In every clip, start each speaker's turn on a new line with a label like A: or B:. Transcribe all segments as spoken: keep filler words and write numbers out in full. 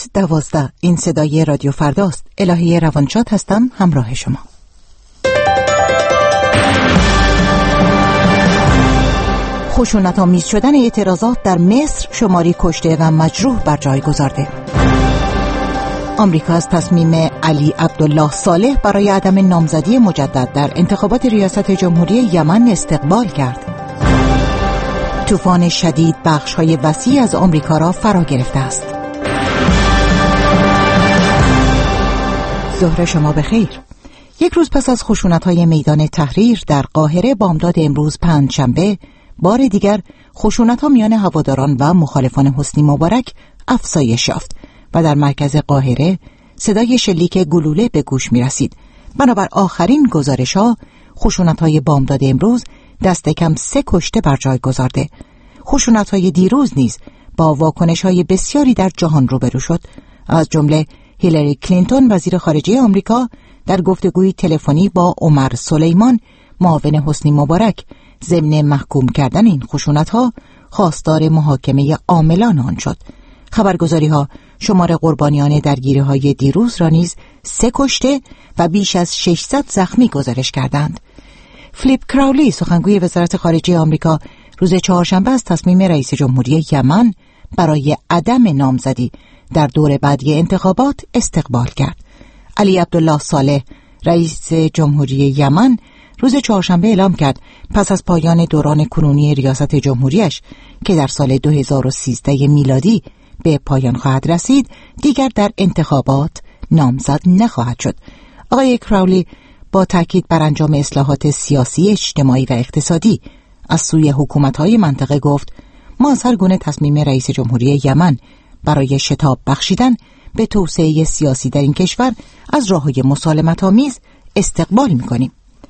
A: ساعت دوازده. این صدای رادیو فرداست. الهی روانشاد هستم، همراه شما. خشونت‌آمیز شدن اعتراضات در مصر شماری کشته و مجروح بر جای گذارده. آمریکا از تصمیم علی عبدالله صالح برای عدم نامزدی مجدد در انتخابات ریاست جمهوری یمن استقبال کرد. طوفان شدید بخش‌های وسیع از آمریکا را فرا گرفته است. ظهر شما بخیر. یک روز پس از خشونت‌های میدان تحریر در قاهره بامداد امروز پنجشنبه، بار دیگر خشونت‌ها میان هواداران و مخالفان حسنی مبارک افزایش یافت و در مرکز قاهره صدای شلیک گلوله به گوش می‌رسید. بنابر آخرین گزارش‌ها، خشونت‌های بامداد امروز دست کم سه کشته بر جای گذارده. خشونت‌های دیروز نیز با واکنش‌های بسیاری در جهان روبرو شد. از جمله هیلاری کلینتون وزیر خارجه آمریکا در گفتگوی تلفنی با عمر سلیمان معاون حسنی مبارک ضمن محکوم کردن این خشونت‌ها خواستار محاکمه عاملان آن شد. خبرگزاری‌ها شمار قربانیان درگیری‌های دیروز را نیز سه کشته و بیش از ششصد زخمی گزارش کردند. فلیپ کراولی سخنگوی وزارت خارجه آمریکا روز چهارشنبه از تصمیم رئیس جمهوری یمن برای عدم نامزدی در دور بعدی انتخابات استقبال کرد. علی عبدالله صالح رئیس جمهوری یمن روز چهارشنبه اعلام کرد پس از پایان دوران کنونی ریاست جمهوریش که در سال دو هزار و سیزده میلادی به پایان خواهد رسید، دیگر در انتخابات نامزد نخواهد شد. آقای کراولی با تاکید بر انجام اصلاحات سیاسی، اجتماعی و اقتصادی از سوی حکومت‌های منطقه گفت: ما از هر گونه تصمیم رئیس جمهوری یمن برای شتاب بخشیدن به توسعه سیاسی در این کشور از راه‌های مسالمت‌آمیز استقبال می‌کنیم.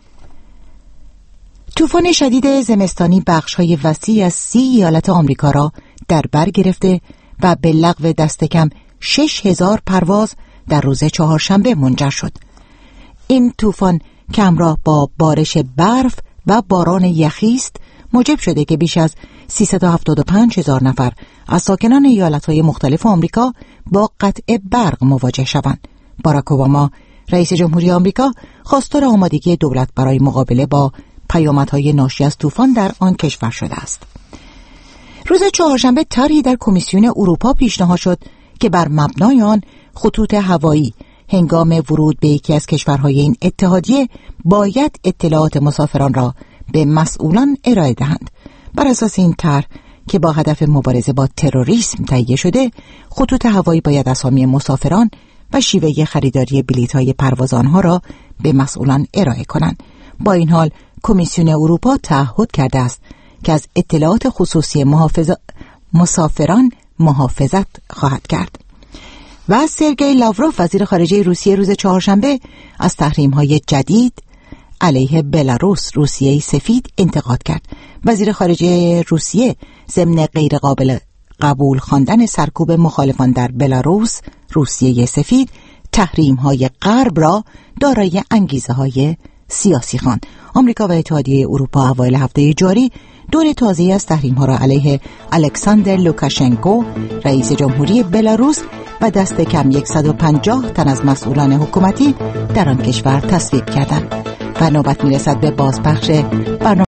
A: طوفان شدید زمستانی بخش‌های وسیع از سی ایالت آمریکا را در بر گرفته و به لغو دست کم شش هزار پرواز در روز چهارشنبه منجر شد. این طوفان که همراه با بارش برف و باران یخی است، موجب شده که بیش از سیصد و هفتاد و پنج هزار نفر از ساکنان ایالت‌های مختلف آمریکا با قطع برق مواجه شوند. باراک اوباما رئیس جمهوری آمریکا خواستار آمادگی دولت برای مقابله با پیامدهای ناشی از طوفان در آن کشور شده است. روز چهارشنبه طرحی در کمیسیون اروپا پیشنهاد شد که بر مبنای آن خطوط هوایی هنگام ورود به یکی از کشورهای این اتحادیه باید اطلاعات مسافران را به مسئولان ارائه دهند. بر اساس این طرح که با هدف مبارزه با تروریسم تهیه شده، خطوط هوایی باید اسامی مسافران و شیوه خریداری بلیط‌های پرواز آنها را به مسئولان ارائه کنند. با این حال کمیسیون اروپا تعهد کرده است که از اطلاعات خصوصی محافظ... مسافران محافظت خواهد کرد. و سرگئی لاوروف وزیر خارجه روسیه روز چهارشنبه از تحریم‌های جدید علیه بلاروس روسیه سفید انتقاد کرد. وزیر خارجه روسیه ضمن غیر قابل قبول خواندن سرکوب مخالفان در بلاروس روسیه سفید تحریم‌های غرب را دارای انگیزه‌های سیاسی خواند. آمریکا و اتحادیه اروپا اوایل هفته جاری دور تازه‌ای از تحریم‌ها را علیه الکساندر لوکاشنکو رئیس جمهوری بلاروس و دست کم صد و پنجاه تن از مسئولان حکومتی در آن کشور تصویب کردند. و نوبت می‌رسد به بازپخش برنامه